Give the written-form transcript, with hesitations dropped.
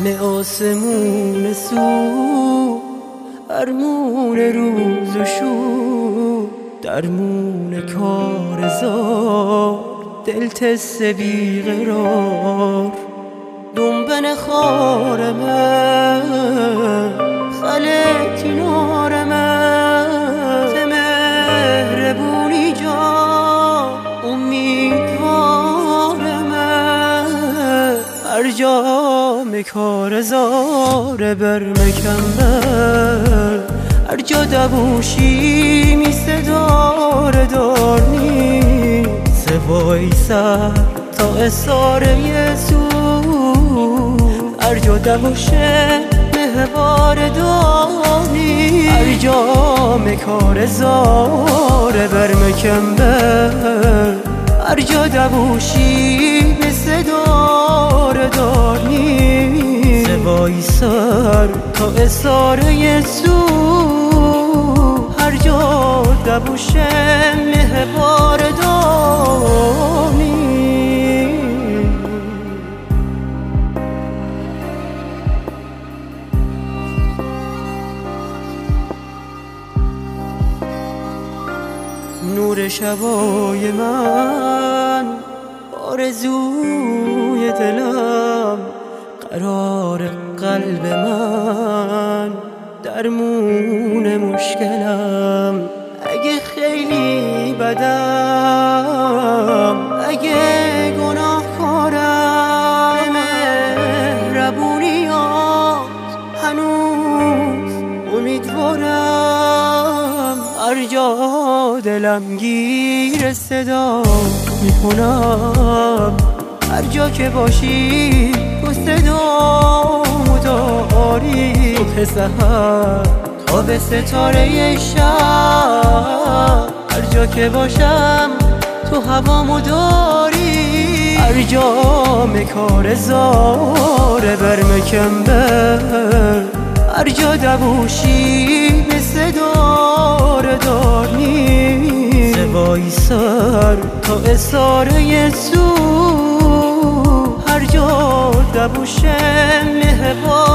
آسمون سو ارمون روز و شو درمون کار زار دل تست بیقرار دنبن خار من خلت نار من ته مهربونی جا امیدوار من هر جا کار زار بر مکمبر هر جا دبوشی می صدار دارنی سوای سر تا اصار یسو هر جا دبوشه مهوار دانی هر جا کار زار بر مکمبر هر جا دبوشی به صدار دارنی سوای سر تا اصار یسو هر جا دبوشه مهبار دانی نور شبای من آرزوی دلم قرار قلب من درمون مشکلم اگه خیلی بدم اگه گناه کارم مهربونیات هنوز امیدوارم هر جا دلم گیر صدا میکنم هر جا که باشی تو صدامو داری صبح سحر تا به ستاره شب هر جا که باشم تو هوامو داری هر جا کار زار بر مکمبر هر جا دبوشی به صدار دارنی سوای سر تا اصار یسو هر جا دبوشه مهبار